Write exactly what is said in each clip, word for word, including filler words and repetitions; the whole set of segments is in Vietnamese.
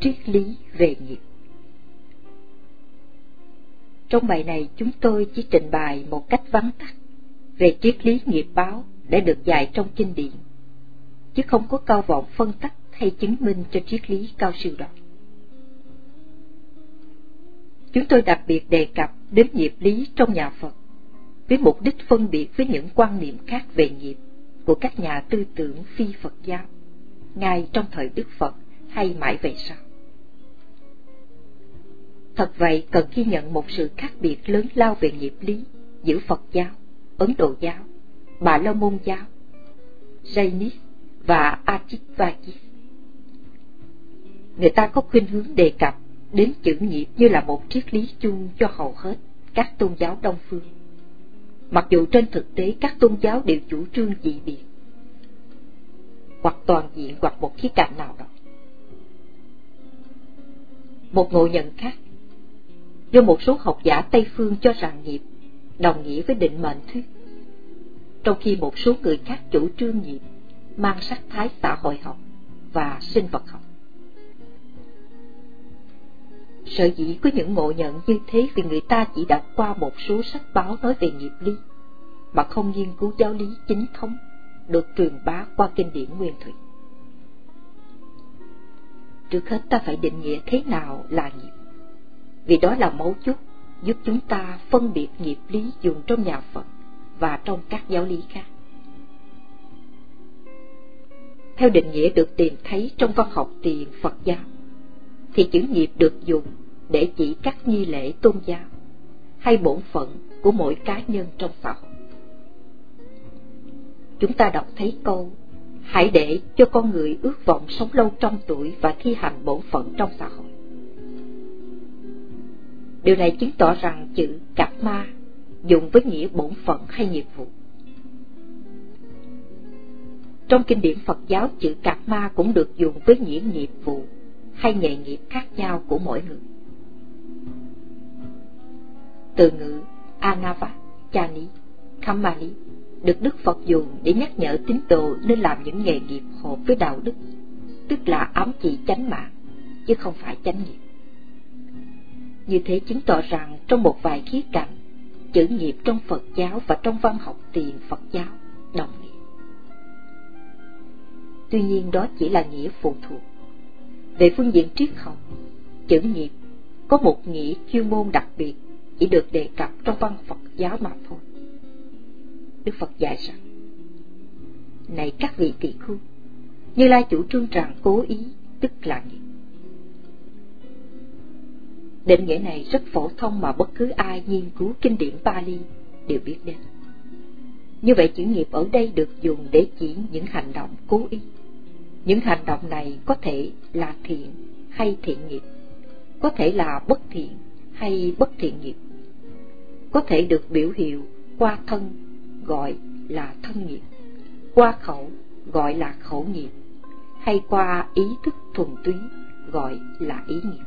triết lý về nghiệp. Trong bài này chúng tôi chỉ trình bày một cách vắn tắt về triết lý nghiệp báo đã được dạy trong kinh điển, chứ không có cao vọng phân tách hay chứng minh cho triết lý cao siêu đó. Chúng tôi đặc biệt đề cập đến nghiệp lý trong nhà Phật, với mục đích phân biệt với những quan niệm khác về nghiệp của các nhà tư tưởng phi Phật giáo, ngay trong thời Đức Phật hay mãi về sau. Thật vậy, cần ghi nhận một sự khác biệt lớn lao về nghiệp lý giữa Phật giáo, Ấn Độ giáo, Bà La Môn giáo, Jainis và Advaita. Người ta có khuynh hướng đề cập đến chữ nghiệp như là một triết lý chung cho hầu hết các tôn giáo Đông phương, mặc dù trên thực tế các tôn giáo đều chủ trương dị biệt, hoặc toàn diện hoặc một khía cạnh nào đó. Một ngộ nhận khác, do một số học giả Tây phương cho rằng nghiệp đồng nghĩa với định mệnh thuyết, trong khi một số người khác chủ trương nghiệp mang sắc thái xã hội học và sinh vật học. Sở dĩ có những ngộ nhận như thế vì người ta chỉ đọc qua một số sách báo nói về nghiệp lý, mà không nghiên cứu giáo lý chính thống được truyền bá qua kinh điển nguyên thủy. Trước hết ta phải định nghĩa thế nào là nghiệp, vì đó là mấu chốt giúp chúng ta phân biệt nghiệp lý dùng trong nhà Phật và trong các giáo lý khác. Theo định nghĩa được tìm thấy trong văn học tiền Phật giáo, thì chữ nghiệp được dùng để chỉ các nghi lễ tôn giáo hay bổn phận của mỗi cá nhân trong xã hội. Chúng ta đọc thấy câu hãy để cho con người ước vọng sống lâu trăm tuổi và thi hành bổn phận trong xã hội. Điều này chứng tỏ rằng chữ karma dùng với nghĩa bổn phận hay nghiệp vụ. Trong kinh điển Phật giáo, chữ karma cũng được dùng với nghĩa nghiệp vụ hay nghề nghiệp khác nhau của mỗi người. Từ ngữ anavachani, kamani được Đức Phật dùng để nhắc nhở tín đồ nên làm những nghề nghiệp hợp với đạo đức, tức là ám chỉ chánh mạng, chứ không phải chánh nghiệp. Như thế chứng tỏ rằng trong một vài khía cạnh, chữ nghiệp trong Phật giáo và trong văn học tiền Phật giáo đồng nghĩa. Tuy nhiên đó chỉ là nghĩa phụ thuộc. Về phương diện triết học, chữ nghiệp có một nghĩa chuyên môn đặc biệt chỉ được đề cập trong văn Phật giáo mà thôi. Đức Phật dạy rằng: này các vị tỳ khưu, Như Lai chủ trương rằng cố ý tức là nghiệp. Định nghĩa này rất phổ thông mà bất cứ ai nghiên cứu kinh điển Pali đều biết đến. Như vậy chữ nghiệp ở đây được dùng để chỉ những hành động cố ý. Những hành động này có thể là thiện hay thiện nghiệp, có thể là bất thiện hay bất thiện nghiệp, có thể được biểu hiệu qua thân gọi là thân nghiệp, qua khẩu gọi là khẩu nghiệp, hay qua ý thức thuần túy gọi là ý nghiệp.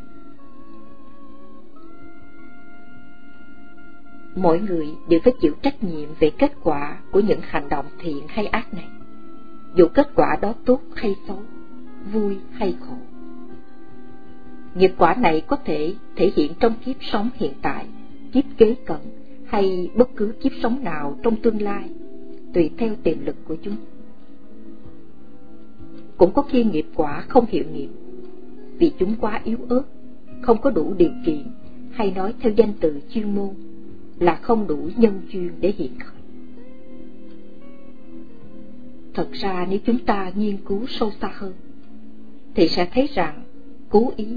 Mỗi người đều phải chịu trách nhiệm về kết quả của những hành động thiện hay ác này, dù kết quả đó tốt hay xấu, vui hay khổ. Nghiệp quả này có thể thể hiện trong kiếp sống hiện tại, kiếp kế cận hay bất cứ kiếp sống nào trong tương lai, tùy theo tiềm lực của chúng. Cũng có khi nghiệp quả không hiệu nghiệm, vì chúng quá yếu ớt, không có đủ điều kiện, hay nói theo danh từ chuyên môn là không đủ nhân duyên để hiện khởi. Thật ra nếu chúng ta nghiên cứu sâu xa hơn, thì sẽ thấy rằng cố ý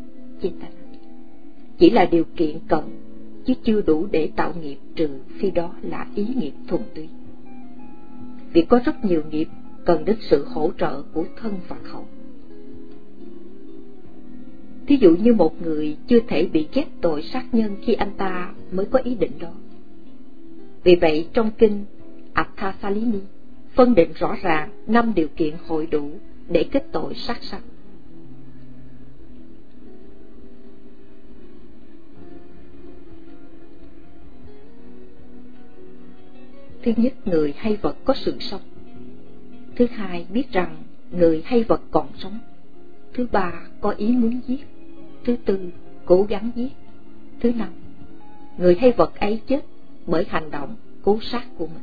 chỉ là điều kiện cần, chứ chưa đủ để tạo nghiệp, trừ phi đó là ý nghiệp thuần túy. Vì có rất nhiều nghiệp cần đến sự hỗ trợ của thân và khẩu. Thí dụ như một người chưa thể bị ghép tội sát nhân khi anh ta mới có ý định đó. Vì vậy trong kinh Atthasalini phân định rõ ràng năm điều kiện hội đủ để kết tội sát sanh. Thứ nhất, người hay vật có sự sống. Thứ hai, biết rằng người hay vật còn sống. Thứ ba, có ý muốn giết. Thứ tư, cố gắng giết. Thứ năm, người hay vật ấy chết bởi hành động cố sát của mình.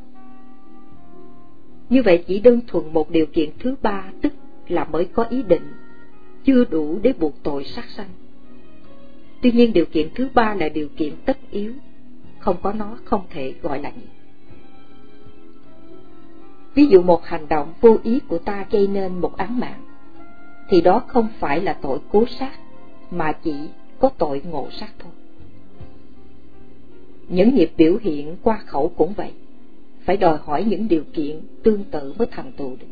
Như vậy chỉ đơn thuần một điều kiện thứ ba, tức là mới có ý định, chưa đủ để buộc tội sát sanh. Tuy nhiên điều kiện thứ ba là điều kiện tất yếu, không có nó không thể gọi là nghiệp. Ví dụ một hành động vô ý của ta gây nên một án mạng, thì đó không phải là tội cố sát, mà chỉ có tội ngộ sát thôi. Những nghiệp biểu hiện qua khẩu cũng vậy, phải đòi hỏi những điều kiện tương tự mới thành tựu được.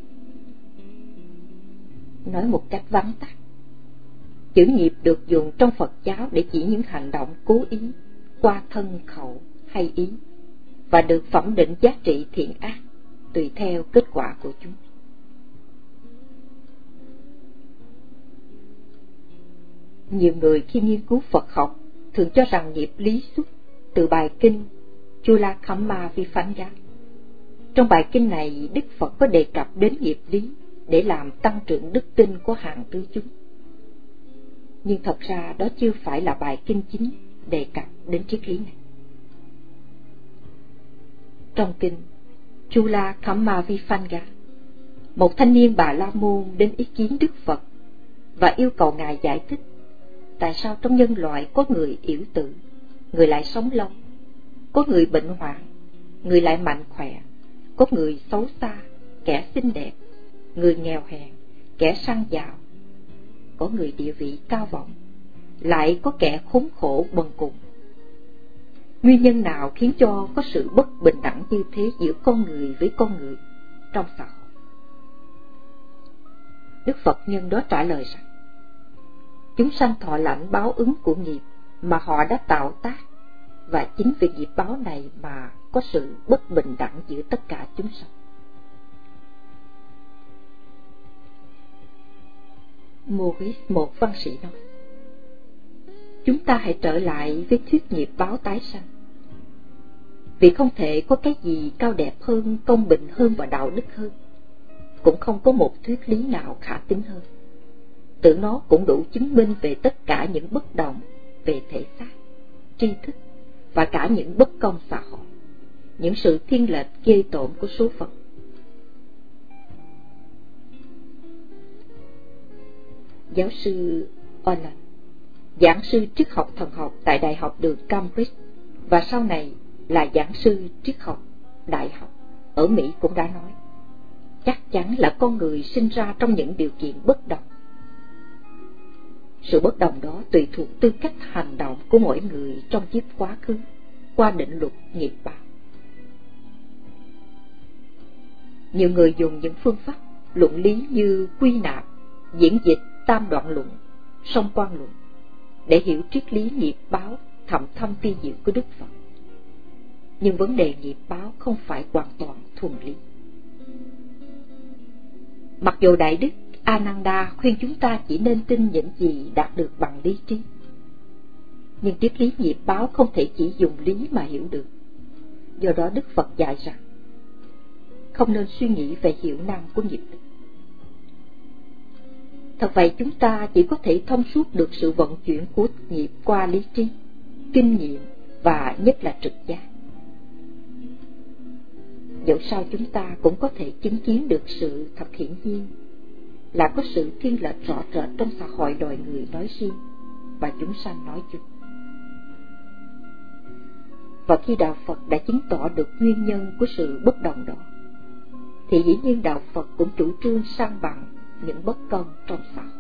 Nói một cách vắn tắt, chữ nghiệp được dùng trong Phật giáo để chỉ những hành động cố ý qua thân khẩu hay ý, và được phẩm định giá trị thiện ác tùy theo kết quả của chúng. Nhiều người khi nghiên cứu Phật học thường cho rằng nghiệp lý xuất từ bài kinh Chula Kamma Vipanya. Trong bài kinh này, Đức Phật có đề cập đến nghiệp lý để làm tăng trưởng đức tin của hàng tư chúng. Nhưng thật ra đó chưa phải là bài kinh chính đề cập đến triết lý này. Trong kinh Chula Kamma Vipanya, một thanh niên Bà La Môn đến ý kiến Đức Phật và yêu cầu Ngài giải thích tại sao trong nhân loại có người yểu tử, người lại sống lâu, có người bệnh hoạn, người lại mạnh khỏe, có người xấu xa, kẻ xinh đẹp, người nghèo hèn, kẻ sang giàu, có người địa vị cao vọng, lại có kẻ khốn khổ bần cùng. Nguyên nhân nào khiến cho có sự bất bình đẳng như thế giữa con người với con người trong xã hội? Đức Phật nhân đó trả lời rằng, chúng sanh thọ lãnh báo ứng của nghiệp mà họ đã tạo tác, và chính vì nghiệp báo này mà có sự bất bình đẳng giữa tất cả chúng sanh. Maurice, một văn sĩ nói, chúng ta hãy trở lại với thuyết nghiệp báo tái sanh, vì không thể có cái gì cao đẹp hơn, công bình hơn và đạo đức hơn, cũng không có một thuyết lý nào khả tín hơn. Tự nó cũng đủ chứng minh về tất cả những bất đồng về thể xác, tri thức và cả những bất công xã hội, những sự thiên lệch ghê tởm của số phận. Giáo sư Orland, giảng sư triết học thần học tại Đại học đường Cambridge và sau này là giảng sư triết học đại học ở Mỹ cũng đã nói, chắc chắn là con người sinh ra trong những điều kiện bất đồng. Sự bất đồng đó tùy thuộc tư cách hành động của mỗi người trong kiếp quá khứ qua định luật nghiệp báo. Nhiều người dùng những phương pháp luận lý như quy nạp, diễn dịch, tam đoạn luận, song quan luận để hiểu triết lý nghiệp báo thậm thâm vi diệu của Đức Phật. Nhưng vấn đề nghiệp báo không phải hoàn toàn thuần lý. Mặc dù Đại Đức Ananda khuyên chúng ta chỉ nên tin những gì đạt được bằng lý trí, nhưng triết lý nghiệp báo không thể chỉ dùng lý mà hiểu được. Do đó Đức Phật dạy rằng không nên suy nghĩ về hiệu năng của nghiệp lực. Thật vậy, chúng ta chỉ có thể thông suốt được sự vận chuyển của nghiệp qua lý trí, kinh nghiệm và nhất là trực giác. Dẫu sao chúng ta cũng có thể chứng kiến được sự thật hiển nhiên là có sự thiên lệch rõ rệt trong xã hội loài người nói riêng và chúng sanh nói chung. Và khi Đạo Phật đã chứng tỏ được nguyên nhân của sự bất đồng đó, thì dĩ nhiên Đạo Phật cũng chủ trương san bằng những bất công trong xã hội.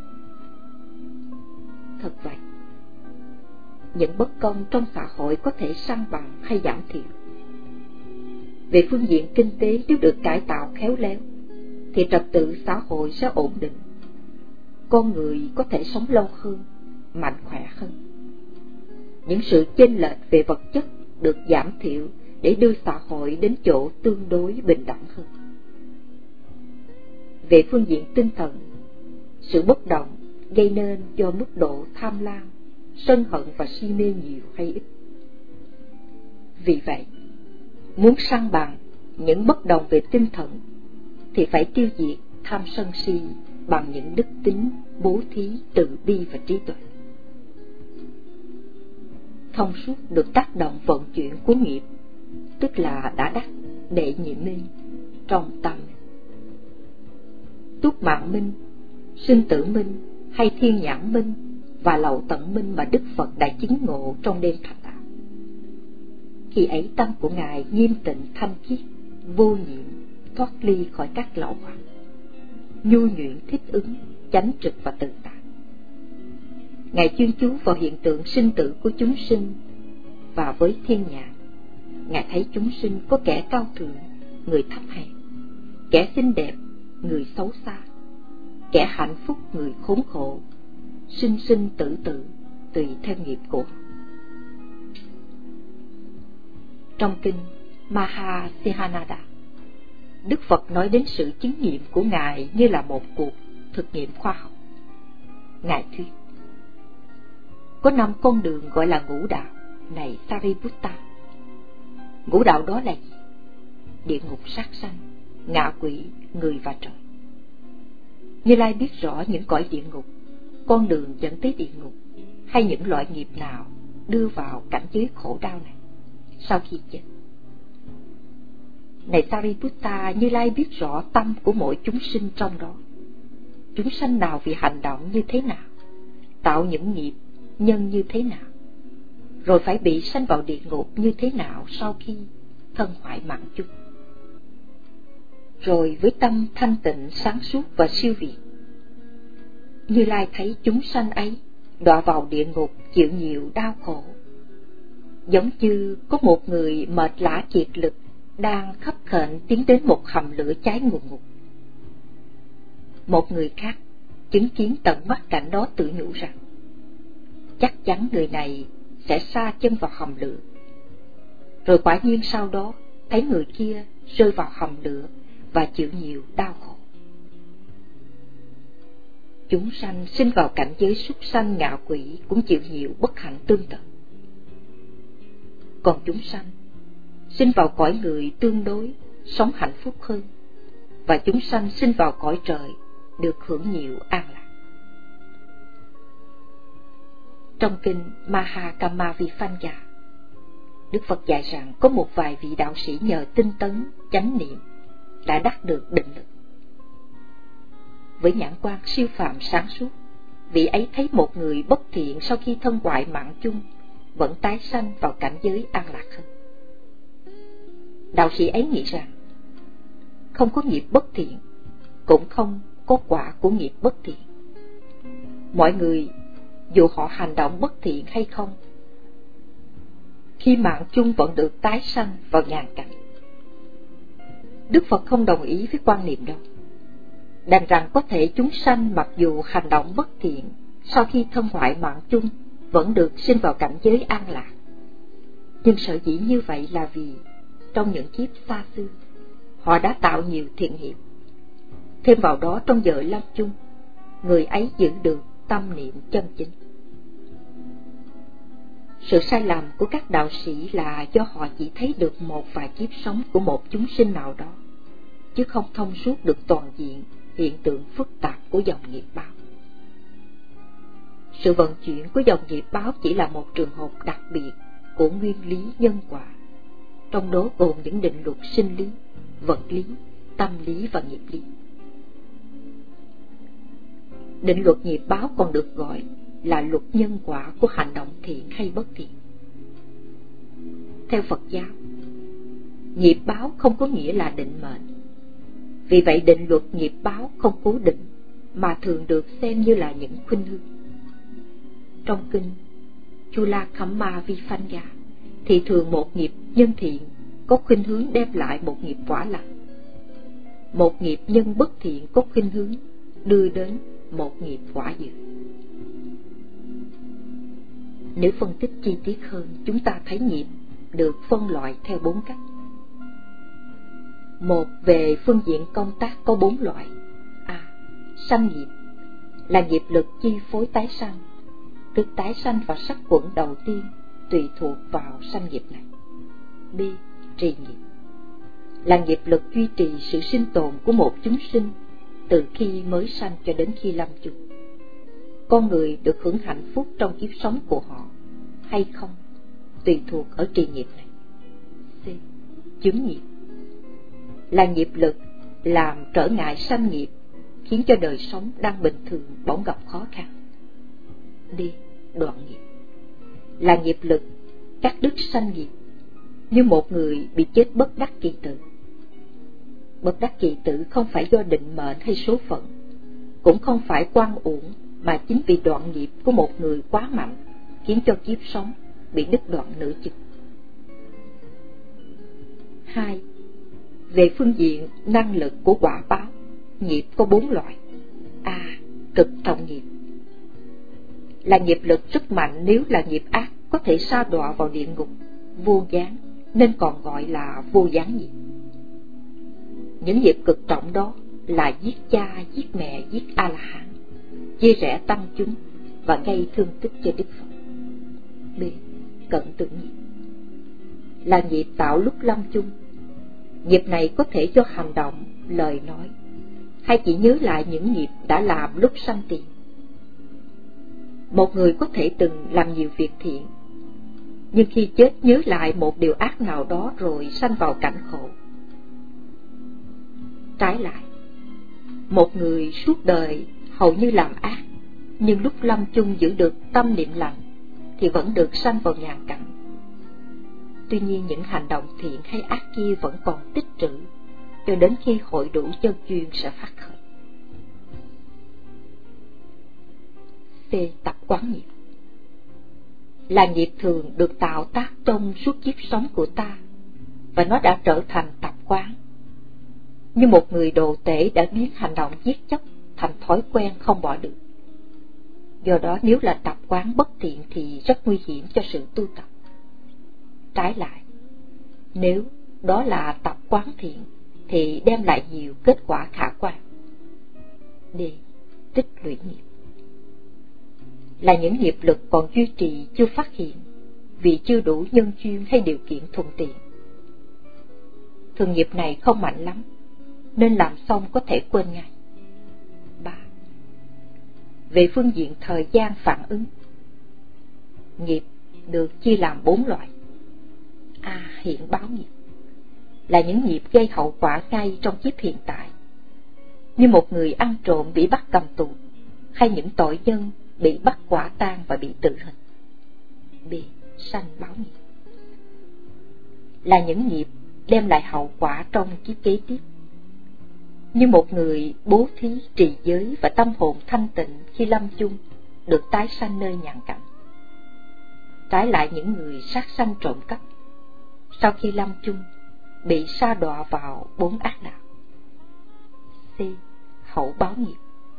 Thật vậy, những bất công trong xã hội có thể san bằng hay giảm thiểu. Về phương diện kinh tế, nếu được cải tạo khéo léo, thì trật tự xã hội sẽ ổn định, con người có thể sống lâu hơn, mạnh khỏe hơn. Những sự chênh lệch về vật chất được giảm thiểu để đưa xã hội đến chỗ tương đối bình đẳng hơn. Về phương diện tinh thần, sự bất đồng gây nên do mức độ tham lam, sân hận và si mê nhiều hay ít. Vì vậy, muốn san bằng những bất đồng về tinh thần thì phải tiêu diệt tham sân si bằng những đức tính bố thí, từ bi và trí tuệ. Thông suốt được tác động vận chuyển của nghiệp, tức là đã đắc đệ nhị minh trong tâm. Túc mạng minh, sinh tử minh hay thiên nhãn minh và lậu tận minh mà Đức Phật đã chứng ngộ trong đêm thành đạo. Khi ấy tâm của Ngài nghiêm tịnh thanh khiết, vô nhiễm, thoát ly khỏi các lậu hoặc, nhu nhuyễn thích ứng, chánh trực và tự tại. Ngài chuyên chú vào hiện tượng sinh tử của chúng sinh, và với thiên nhãn, Ngài thấy chúng sinh có kẻ cao thượng, người thấp hèn, kẻ xinh đẹp, người xấu xa, kẻ hạnh phúc, người khốn khổ, sinh sinh tử tử tùy theo nghiệp của họ. Trong kinh Mahasihanada, Đức Phật nói đến sự chứng nghiệm của Ngài như là một cuộc thực nghiệm khoa học. Ngài thuyết: có năm con đường gọi là ngũ đạo, này Sariputta. Ngũ đạo đó là gì? Địa ngục, sát sanh, ngạ quỷ, người và trời. Như Lai biết rõ những cõi địa ngục, con đường dẫn tới địa ngục, hay những loại nghiệp nào đưa vào cảnh giới khổ đau này sau khi chết. Này Sariputta, Như Lai biết rõ tâm của mỗi chúng sinh trong đó. Chúng sanh nào vì hành động như thế nào, tạo những nghiệp nhân như thế nào, rồi phải bị sanh vào địa ngục như thế nào sau khi thân hoại mạng chung. Rồi với tâm thanh tịnh, sáng suốt và siêu việt, Như Lai thấy chúng sanh ấy đọa vào địa ngục chịu nhiều đau khổ, giống như có một người mệt lả kiệt lực đang khấp khểnh tiến đến một hầm lửa cháy ngùn ngụt. Một người khác chứng kiến tận mắt cảnh đó tự nhủ rằng chắc chắn người này sẽ sa chân vào hầm lửa. Rồi quả nhiên sau đó thấy người kia rơi vào hầm lửa và chịu nhiều đau khổ. Chúng sanh sinh vào cảnh giới súc sanh, ngạ quỷ cũng chịu nhiều bất hạnh tương tự. Còn chúng sanh sinh vào cõi người tương đối sống hạnh phúc hơn, và chúng sanh sinh vào cõi trời được hưởng nhiều an lạc. Trong kinh Mahakamavifanya, Đức Phật dạy rằng có một vài vị đạo sĩ nhờ tinh tấn, chánh niệm đã đắc được định lực. Với nhãn quan siêu phàm sáng suốt, vị ấy thấy một người bất thiện sau khi thân hoại mạng chung vẫn tái sanh vào cảnh giới an lạc hơn. Đạo sĩ ấy nghĩ rằng không có nghiệp bất thiện, cũng không có quả của nghiệp bất thiện. Mọi người dù họ hành động bất thiện hay không, khi mạng chung vẫn được tái sanh vào nhàn cảnh. Đức Phật không đồng ý với quan niệm đó, đành rằng có thể chúng sanh mặc dù hành động bất thiện, sau khi thân hoại mạng chung vẫn được sinh vào cảnh giới an lạc. Nhưng sở dĩ như vậy là vì trong những kiếp xa xưa, họ đã tạo nhiều thiện nghiệp. Thêm vào đó, trong giờ lâm chung, người ấy giữ được tâm niệm chân chính. Sự sai lầm của các đạo sĩ là do họ chỉ thấy được một vài kiếp sống của một chúng sinh nào đó, chứ không thông suốt được toàn diện hiện tượng phức tạp của dòng nghiệp báo. Sự vận chuyển của dòng nghiệp báo chỉ là một trường hợp đặc biệt của nguyên lý nhân quả, trong đó gồm những định luật sinh lý, vật lý, tâm lý và nghiệp lý. Định luật nghiệp báo còn được gọi là luật nhân quả của hành động thiện hay bất thiện. Theo Phật giáo, nghiệp báo không có nghĩa là định mệnh. Vì vậy định luật nghiệp báo không cố định, mà thường được xem như là những khuynh hướng. Trong kinh Chulakamavifanya thì thường một nghiệp nhân thiện có khuynh hướng đem lại một nghiệp quả lành, một nghiệp nhân bất thiện có khuynh hướng đưa đến một nghiệp quả dữ. Nếu phân tích chi tiết hơn, chúng ta thấy nghiệp được phân loại theo bốn cách. Một, về phương diện công tác có bốn loại. A. Sanh nghiệp là nghiệp lực chi phối tái sanh, tức tái sanh vào sắc quẩn đầu tiên tùy thuộc vào sanh nghiệp này. B. Trì nghiệp là nghiệp lực duy trì sự sinh tồn của một chúng sinh từ khi mới sanh cho đến khi lâm chung. Con người được hưởng hạnh phúc trong kiếp sống của họ hay không tùy thuộc ở trì nghiệp này. C. Chướng nghiệp là nghiệp lực làm trở ngại sanh nghiệp, khiến cho đời sống đang bình thường bỗng gặp khó khăn. D. Đoạn nghiệp là nghiệp lực cắt đứt sanh nghiệp, như một người bị chết bất đắc kỳ tử. Bất đắc kỳ tử không phải do định mệnh hay số phận, cũng không phải oan uổng, mà chính vì đoạn nghiệp của một người quá mạnh, khiến cho kiếp sống bị đứt đoạn nửa chừng. Hai. Về phương diện năng lực của quả báo, nghiệp có bốn loại. A. Cực trọng nghiệp là nghiệp lực rất mạnh, nếu là nghiệp ác có thể sa đọa vào địa ngục vô gián, nên còn gọi là vô gián nghiệp. Những nghiệp cực trọng đó là giết cha, giết mẹ, giết A-la-hán, chia rẽ tăng chúng và gây thương tích cho Đức Phật. B. Cận tử nghiệp là nghiệp tạo lúc lâm chung. Nghiệp này có thể do hành động, lời nói, hay chỉ nhớ lại những nghiệp đã làm lúc sanh tiền. Một người có thể từng làm nhiều việc thiện, nhưng khi chết nhớ lại một điều ác nào đó rồi sanh vào cảnh khổ. Trái lại, một người suốt đời hầu như làm ác, nhưng lúc lâm chung giữ được tâm niệm lành thì vẫn được sanh vào nhàn cảnh. Tuy nhiên những hành động thiện hay ác kia vẫn còn tích trữ, cho đến khi hội đủ chân duyên sẽ phát khởi. C. Tập quán nghiệp là nghiệp thường được tạo tác trong suốt kiếp sống của ta, và nó đã trở thành tập quán. Như một người đồ tể đã biến hành động giết chóc thành thói quen không bỏ được. Do đó nếu là tập quán bất thiện thì rất nguy hiểm cho sự tu tập. Trái lại, nếu đó là tập quán thiện thì đem lại nhiều kết quả khả quan. D. Tích lũy nghiệp là những nghiệp lực còn duy trì chưa phát hiện, vì chưa đủ nhân duyên hay điều kiện thuận tiện. Thường nghiệp này không mạnh lắm, nên làm xong có thể quên ngay. Ba. Về phương diện thời gian phản ứng, nghiệp được chia làm bốn loại. A. Hiện báo nghiệp là những nghiệp gây hậu quả ngay trong kiếp hiện tại, như một người ăn trộm bị bắt cầm tù, hay những tội nhân bị bắt quả tang và bị tử hình. B. Sanh báo nghiệp là những nghiệp đem lại hậu quả trong kiếp kế tiếp, như một người bố thí trì giới và tâm hồn thanh tịnh khi lâm chung được tái sanh nơi nhàn cảnh. Trái lại những người sát sanh trộm cắp sau khi lâm chung bị sa đọa vào bốn ác đạo. C. Hậu báo nghiệp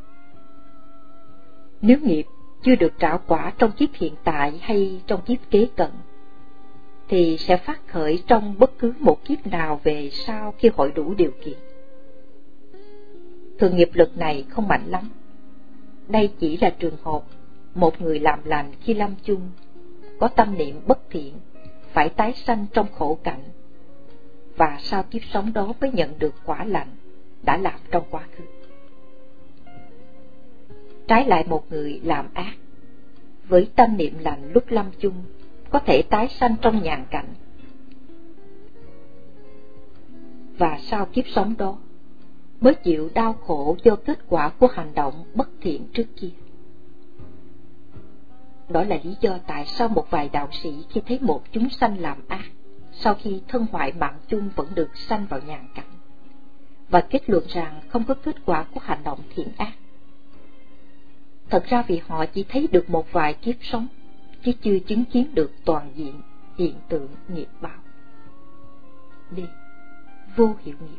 nếu nghiệp chưa được trả quả trong kiếp hiện tại hay trong kiếp kế cận, thì sẽ phát khởi trong bất cứ một kiếp nào về sau khi hội đủ điều kiện. Thường nghiệp lực này không mạnh lắm. Đây chỉ là trường hợp một người làm lành khi lâm chung, có tâm niệm bất thiện, phải tái sanh trong khổ cảnh, và sau kiếp sống đó mới nhận được quả lành đã làm trong quá khứ. Trái lại một người làm ác, với tâm niệm lành lúc lâm chung, có thể tái sanh trong nhàn cảnh, và sau kiếp sống đó mới chịu đau khổ do kết quả của hành động bất thiện trước kia. Đó là lý do tại sao một vài đạo sĩ khi thấy một chúng sanh làm ác, sau khi thân hoại mạng chung vẫn được sanh vào nhàn cảnh, và kết luận rằng không có kết quả của hành động thiện ác. Thật ra vì họ chỉ thấy được một vài kiếp sống, chứ chưa chứng kiến được toàn diện hiện tượng nghiệp báo. D. Vô hiệu nghiệp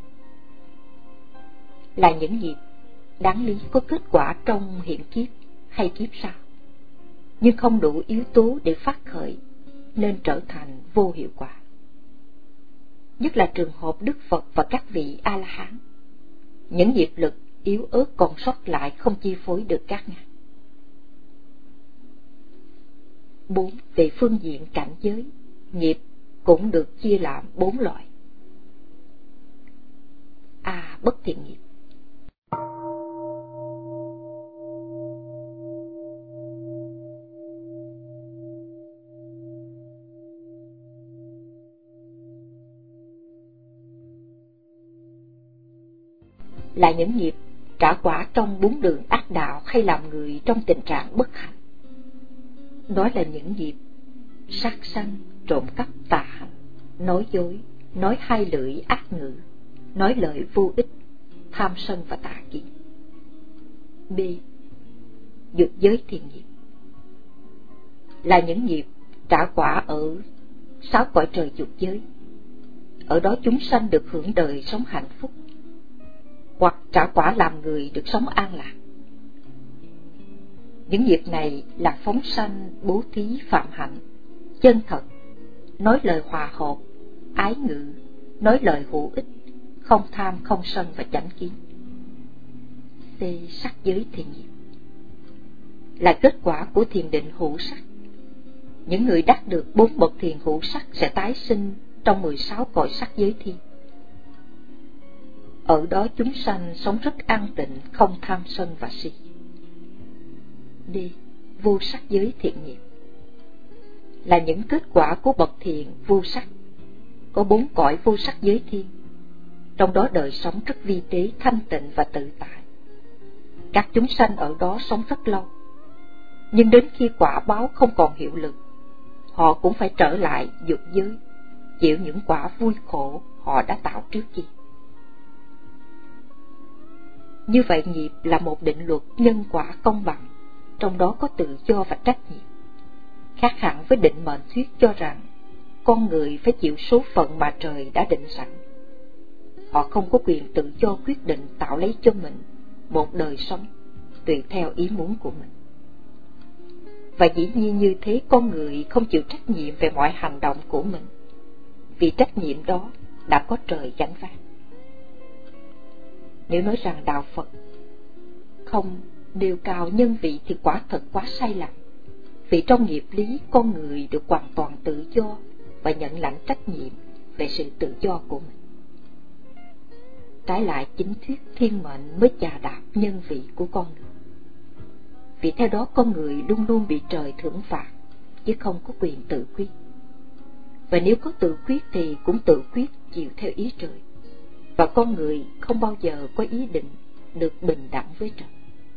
là những nghiệp đáng lý có kết quả trong hiện kiếp hay kiếp sau, nhưng không đủ yếu tố để phát khởi, nên trở thành vô hiệu quả. Nhất là trường hợp Đức Phật và các vị A-la-hán, những nghiệp lực yếu ớt còn sót lại không chi phối được các ngài. Bốn. Về phương diện cảnh giới, nghiệp cũng được chia làm bốn loại. A. Bất thiện nghiệp là những nghiệp trả quả trong bốn đường ác đạo hay làm người trong tình trạng bất hạnh. Đó là những nghiệp sát sanh, trộm cắp, tà hạnh, nói dối, nói hai lưỡi ác ngữ, nói lời vô ích, tham sân và tà kiến. B. Dục giới thiện nghiệp là những nghiệp trả quả ở sáu cõi trời dục giới. Ở đó chúng sanh được hưởng đời sống hạnh phúc, hoặc trả quả làm người được sống an lạc. Những nghiệp này là phóng sanh, bố thí, phạm hạnh, chân thật, nói lời hòa hợp, ái ngữ, nói lời hữu ích, không tham, không sân và chánh kiến. C. Sắc giới thiện nghiệp là kết quả của thiền định hữu sắc. Những người đắc được bốn bậc thiền hữu sắc sẽ tái sinh trong mười sáu cõi sắc giới thiên. Ở đó chúng sanh sống rất an tịnh, không tham sân và si. D. Vô sắc giới thiện nghiệp là những kết quả của bậc thiện vô sắc. Có bốn cõi vô sắc giới thiên, trong đó đời sống rất vi tế, thanh tịnh và tự tại. Các chúng sanh ở đó sống rất lâu, nhưng đến khi quả báo không còn hiệu lực, họ cũng phải trở lại dục giới, chịu những quả vui khổ họ đã tạo trước kia. Như vậy nghiệp là một định luật nhân quả công bằng, trong đó có tự do và trách nhiệm. Khác hẳn với định mệnh thuyết cho rằng con người phải chịu số phận mà trời đã định sẵn. Họ không có quyền tự do quyết định tạo lấy cho mình một đời sống tùy theo ý muốn của mình. Và dĩ nhiên như thế, con người không chịu trách nhiệm về mọi hành động của mình, vì trách nhiệm đó đã có trời gánh vác. Nếu nói rằng đạo Phật không nêu cao nhân vị thì quả thật quá sai lầm, vì trong nghiệp lý con người được hoàn toàn tự do và nhận lãnh trách nhiệm về sự tự do của mình. Trái lại, chính thuyết thiên mệnh mới chà đạp nhân vị của con người, vì theo đó con người luôn luôn bị trời thưởng phạt, chứ không có quyền tự quyết. Và nếu có tự quyết thì cũng tự quyết chịu theo ý trời, và con người không bao giờ có ý định được bình đẳng với trời.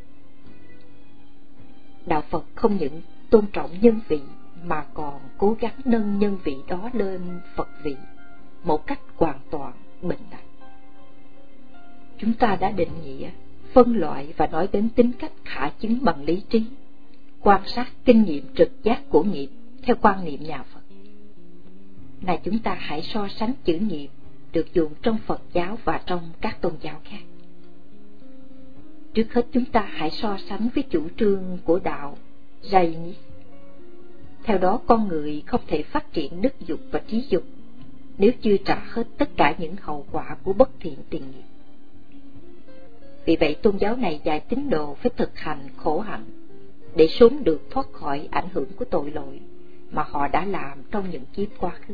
Đạo Phật không những tôn trọng nhân vị mà còn cố gắng nâng nhân vị đó lên Phật vị một cách hoàn toàn bình đẳng. Chúng ta đã định nghĩa, phân loại và nói đến tính cách khả chứng bằng lý trí, quan sát kinh nghiệm trực giác của nghiệp theo quan niệm nhà Phật. Này chúng ta hãy so sánh chữ nghiệp được dùng trong Phật giáo và trong các tôn giáo khác. Trước hết chúng ta hãy so sánh với chủ trương của đạo Jainis. Theo đó con người không thể phát triển đức dục và trí dục nếu chưa trả hết tất cả những hậu quả của bất thiện tiền nghiệp. Vì vậy tôn giáo này dạy tín đồ phải thực hành khổ hạnh để sớm được thoát khỏi ảnh hưởng của tội lỗi mà họ đã làm trong những kiếp quá khứ.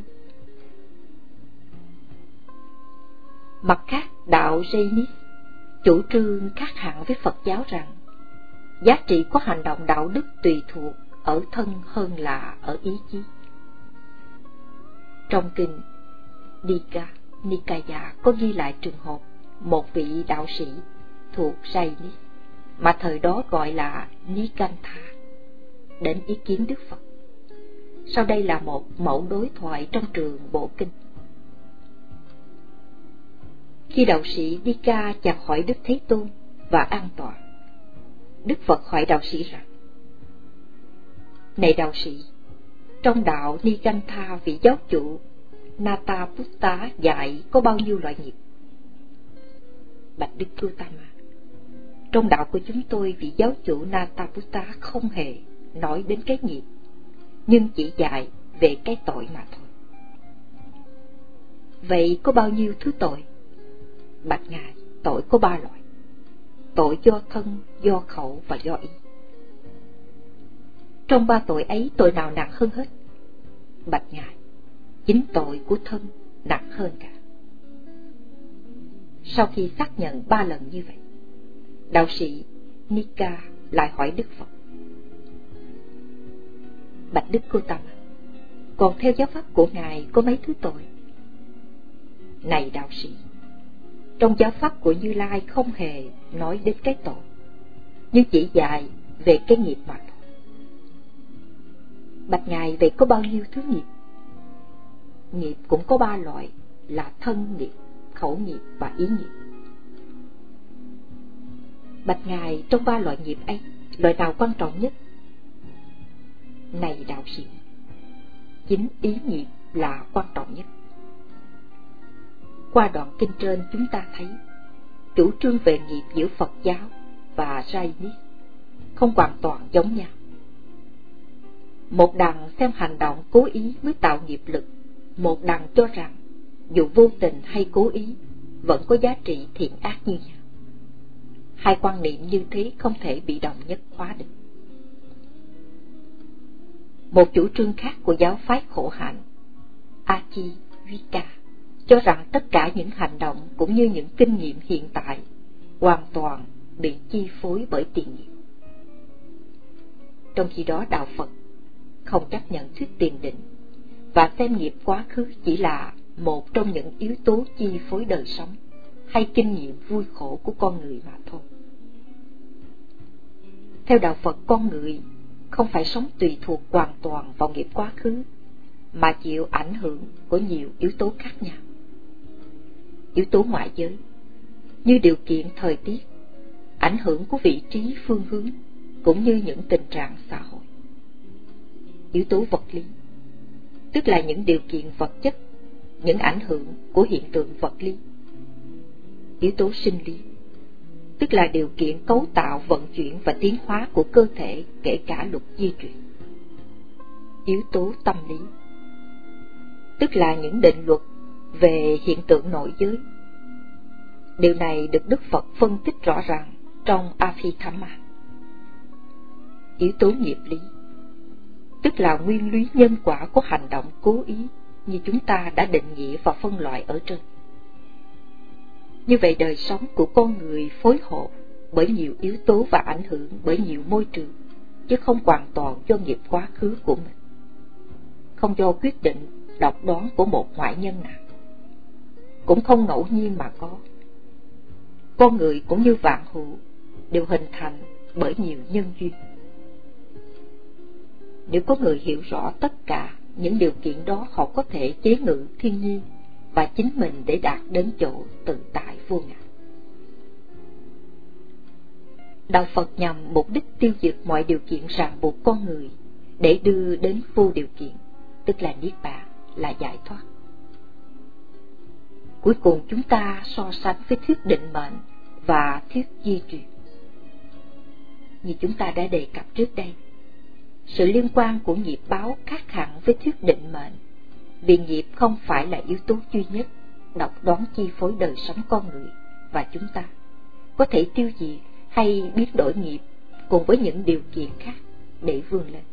Mặt khác, đạo Jainis chủ trương khác hẳn với Phật giáo rằng giá trị của hành động đạo đức tùy thuộc ở thân hơn là ở ý chí. Trong kinh Dika Nikaya có ghi lại trường hợp một vị đạo sĩ thuộc Jainis mà thời đó gọi là Nikantha đến ý kiến Đức Phật. Sau đây là một mẫu đối thoại trong trường Bộ Kinh. Khi đạo sĩ Dika chào hỏi Đức Thế Tôn và an tọa, Đức Phật hỏi đạo sĩ rằng: Này đạo sĩ, trong đạo Nikantha, vị giáo chủ Nataputta dạy có bao nhiêu loại nghiệp? Bạch Đức Gautama, trong đạo của chúng tôi, vị giáo chủ Nataputta không hề nói đến cái nghiệp, nhưng chỉ dạy về cái tội mà thôi. Vậy có bao nhiêu thứ tội? Bạch Ngài, tội có ba loại: tội do thân, do khẩu và do ý. Trong ba tội ấy, tội nào nặng hơn hết? Bạch Ngài, chính tội của thân nặng hơn cả. Sau khi xác nhận ba lần như vậy, đạo sĩ Nika lại hỏi Đức Phật: Bạch Đức Gautama, còn theo giáo pháp của Ngài có mấy thứ tội? Này đạo sĩ, trong giáo pháp của Như Lai không hề nói đến cái tội, nhưng chỉ dạy về cái nghiệp mà thôi. Bạch Ngài, vậy có bao nhiêu thứ nghiệp? Nghiệp cũng có ba loại là thân nghiệp, khẩu nghiệp và ý nghiệp. Bạch Ngài, trong ba loại nghiệp ấy, loại nào quan trọng nhất? Này đạo sĩ, chính ý nghiệp là quan trọng nhất. Qua đoạn kinh trên chúng ta thấy chủ trương về nghiệp giữa Phật giáo và Jainis không hoàn toàn giống nhau. Một đằng xem hành động cố ý mới tạo nghiệp lực, một đằng cho rằng dù vô tình hay cố ý vẫn có giá trị thiện ác như nhau. Hai quan niệm như thế không thể bị đồng nhất hóa được. Một chủ trương khác của giáo phái khổ hạnh Ajivika cho rằng tất cả những hành động cũng như những kinh nghiệm hiện tại hoàn toàn bị chi phối bởi tiền nghiệp. Trong khi đó đạo Phật không chấp nhận thuyết tiền định và xem nghiệp quá khứ chỉ là một trong những yếu tố chi phối đời sống hay kinh nghiệm vui khổ của con người mà thôi. Theo đạo Phật, con người không phải sống tùy thuộc hoàn toàn vào nghiệp quá khứ, mà chịu ảnh hưởng của nhiều yếu tố khác nhau. Yếu tố ngoại giới, như điều kiện thời tiết, ảnh hưởng của vị trí phương hướng, cũng như những tình trạng xã hội. Yếu tố vật lý, tức là những điều kiện vật chất, những ảnh hưởng của hiện tượng vật lý. Yếu tố sinh lý, tức là điều kiện cấu tạo, vận chuyển và tiến hóa của cơ thể, kể cả luật di chuyển. Yếu tố tâm lý, tức là những định luật về hiện tượng nội giới. Điều này được Đức Phật phân tích rõ ràng trong Abhidhamma. Yếu tố nghiệp lý, tức là nguyên lý nhân quả của hành động cố ý như chúng ta đã định nghĩa và phân loại ở trên. Như vậy đời sống của con người phối hợp bởi nhiều yếu tố và ảnh hưởng bởi nhiều môi trường, chứ không hoàn toàn do nghiệp quá khứ của mình, không do quyết định độc đoán của một ngoại nhân nào, cũng không ngẫu nhiên mà có. Con người cũng như vạn hữu đều hình thành bởi nhiều nhân duyên. Nếu có người hiểu rõ tất cả những điều kiện đó, họ có thể chế ngự thiên nhiên và chính mình để đạt đến chỗ tự tại vô ngã. Đạo Phật nhằm mục đích tiêu diệt mọi điều kiện ràng buộc con người để đưa đến vô điều kiện, tức là niết bàn, là giải thoát. Cuối cùng chúng ta so sánh với thuyết định mệnh và thuyết di truyền. Như chúng ta đã đề cập trước đây, sự liên quan của nghiệp báo khác hẳn với thuyết định mệnh, vì nghiệp không phải là yếu tố duy nhất độc đoán chi phối đời sống con người, và chúng ta có thể tiêu diệt hay biến đổi nghiệp cùng với những điều kiện khác để vươn lên.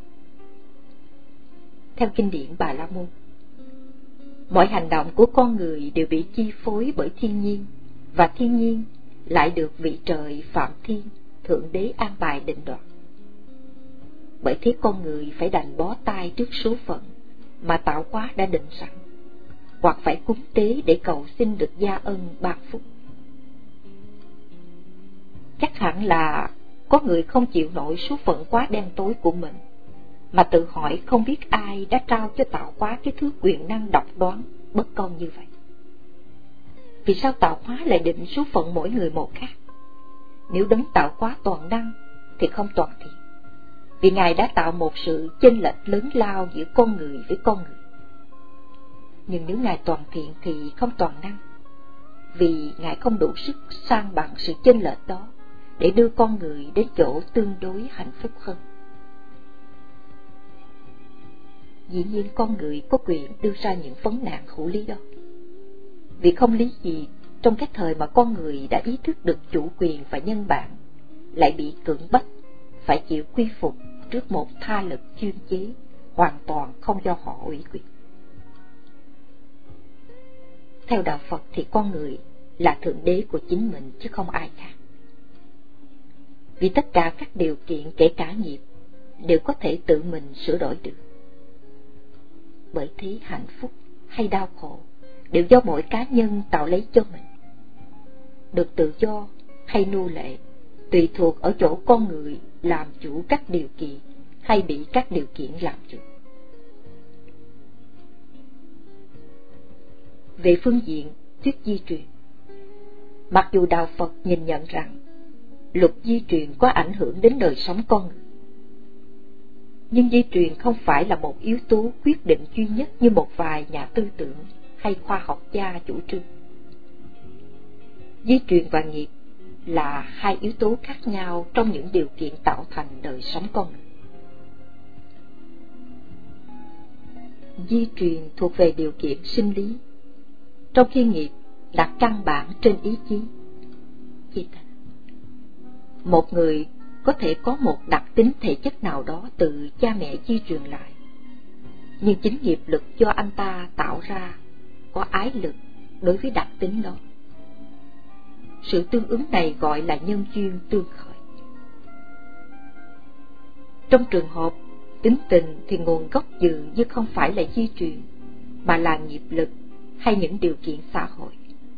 Theo kinh điển Bà La Môn, mọi hành động của con người đều bị chi phối bởi thiên nhiên, và thiên nhiên lại được vị trời Phạm Thiên, Thượng Đế an bài định đoạt. Bởi thế con người phải đành bó tay trước số phận mà tạo hóa đã định sẵn, hoặc phải cúng tế để cầu xin được gia ân ban phúc. Chắc hẳn là có người không chịu nổi số phận quá đen tối của mình, mà tự hỏi không biết ai đã trao cho tạo hóa cái thứ quyền năng độc đoán, bất công như vậy. Vì sao tạo hóa lại định số phận mỗi người một khác? Nếu đấng tạo hóa toàn năng thì không toàn thiện, vì Ngài đã tạo một sự chênh lệch lớn lao giữa con người với con người. Nhưng nếu Ngài toàn thiện thì không toàn năng, vì Ngài không đủ sức san bằng sự chênh lệch đó để đưa con người đến chỗ tương đối hạnh phúc hơn. Dĩ nhiên con người có quyền đưa ra những vấn nạn hữu lý đó, vì không lý gì trong cái thời mà con người đã ý thức được chủ quyền và nhân bản lại bị cưỡng bách phải chịu quy phục trước một tha lực chuyên chế hoàn toàn không do họ ủy quyền. Theo đạo Phật thì con người là thượng đế của chính mình chứ không ai khác. Vì tất cả các điều kiện kể cả nghiệp đều có thể tự mình sửa đổi được. Bởi thế hạnh phúc hay đau khổ đều do mỗi cá nhân tạo lấy cho mình, được tự do hay nô lệ, tùy thuộc ở chỗ con người làm chủ các điều kiện hay bị các điều kiện làm chủ. Về phương diện thuyết di truyền, mặc dù đạo Phật nhìn nhận rằng luật di truyền có ảnh hưởng đến đời sống con người, nhưng di truyền không phải là một yếu tố quyết định duy nhất như một vài nhà tư tưởng hay khoa học gia chủ trương. Di truyền và nghiệp là hai yếu tố khác nhau trong những điều kiện tạo thành đời sống con người. Di truyền thuộc về điều kiện sinh lý, trong khi nghiệp đặt căn bản trên ý chí. Một người có thể có một đặc tính thể chất nào đó từ cha mẹ di truyền lại, nhưng chính nghiệp lực do anh ta tạo ra có ái lực đối với đặc tính đó. Sự tương ứng này gọi là nhân duyên tương khởi. Trong trường hợp tính tình thì nguồn gốc dường như không phải là di truyền, mà là nghiệp lực hay những điều kiện xã hội.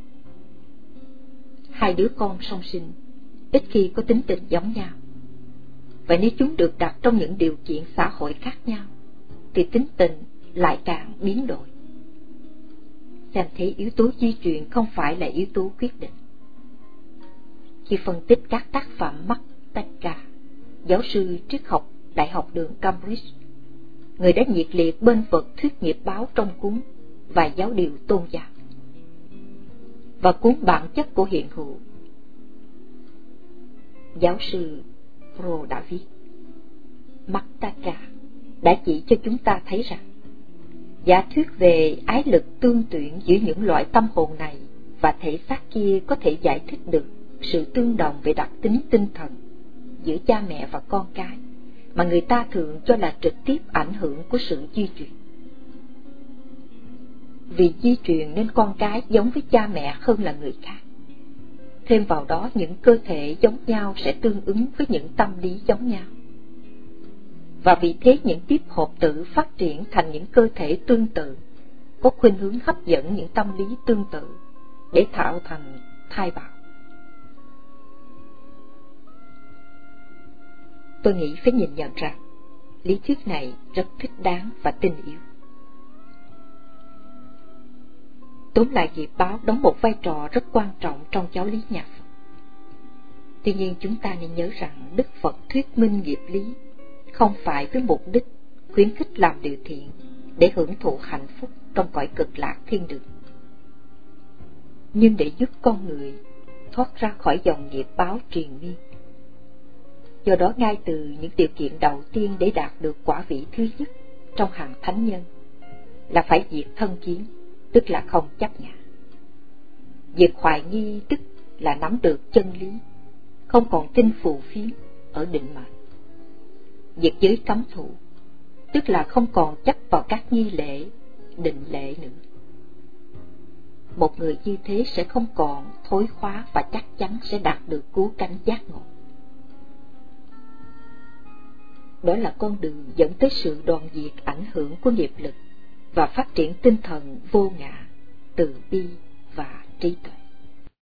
Hai đứa con song sinh ít khi có tính tình giống nhau, và nếu chúng được đặt trong những điều kiện xã hội khác nhau, thì tính tình lại càng biến đổi. Xem thế yếu tố di truyền không phải là yếu tố quyết định. Khi phân tích các tác phẩm Mattacca, giáo sư triết học Đại học đường Cambridge, người đã nhiệt liệt bên vực thuyết nghiệp báo trong cuốn và giáo điều tôn giáo. Và cuốn Bản chất của hiện hữu, giáo sư Pro đã viết, Mattacca đã chỉ cho chúng ta thấy rằng giả thuyết về ái lực tương tuyển giữa những loại tâm hồn này và thể xác kia có thể giải thích được sự tương đồng về đặc tính tinh thần giữa cha mẹ và con cái mà người ta thường cho là trực tiếp ảnh hưởng của sự di truyền. Vì di truyền nên con cái giống với cha mẹ hơn là người khác. Thêm vào đó, những cơ thể giống nhau sẽ tương ứng với những tâm lý giống nhau. Và vì thế những tiếp hợp tử phát triển thành những cơ thể tương tự, có khuynh hướng hấp dẫn những tâm lý tương tự để tạo thành thai bào. Tôi nghĩ phải nhìn nhận rằng lý thuyết này rất thích đáng và tinh yếu. Tóm lại, nghiệp báo đóng một vai trò rất quan trọng trong giáo lý nhà Phật. Tuy nhiên chúng ta nên nhớ rằng Đức Phật thuyết minh nghiệp lý không phải với mục đích khuyến khích làm điều thiện để hưởng thụ hạnh phúc trong cõi cực lạc thiên đường, nhưng để giúp con người thoát ra khỏi dòng nghiệp báo triền miên. Do đó, ngay từ những điều kiện đầu tiên để đạt được quả vị thứ nhất trong hàng thánh nhân là phải diệt thân kiến, tức là không chấp ngã. Diệt hoài nghi, tức là nắm được chân lý, không còn tin phù phiếm ở định mệnh. Diệt giới cấm thủ, tức là không còn chấp vào các nghi lễ, định lệ nữa. Một người như thế sẽ không còn thối khóa và chắc chắn sẽ đạt được cứu cánh giác ngộ. Đó là con đường dẫn tới sự đoạn diệt ảnh hưởng của nghiệp lực và phát triển tinh thần vô ngã, từ bi và trí tuệ.